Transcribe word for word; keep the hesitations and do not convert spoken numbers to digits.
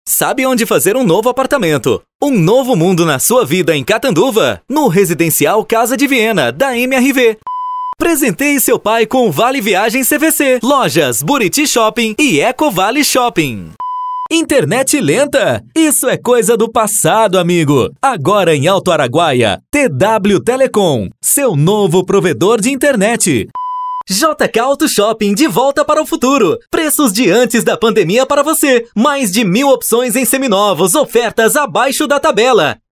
Sabe onde fazer um novo apartamento? Um novo mundo na sua vida em Catanduva? No Residencial Casa de Viena, da M R V. Presenteie seu pai com o Vale Viagem C V C, lojas Buriti Shopping e Eco Vale Shopping. Internet lenta? Isso é coisa do passado, amigo. Agora em Alto Araguaia, T W Telecom, seu novo provedor de internet. J K Auto Shopping de volta para o futuro. Preços de antes da pandemia para você. Mais de mil opções em seminovos, ofertas abaixo da tabela.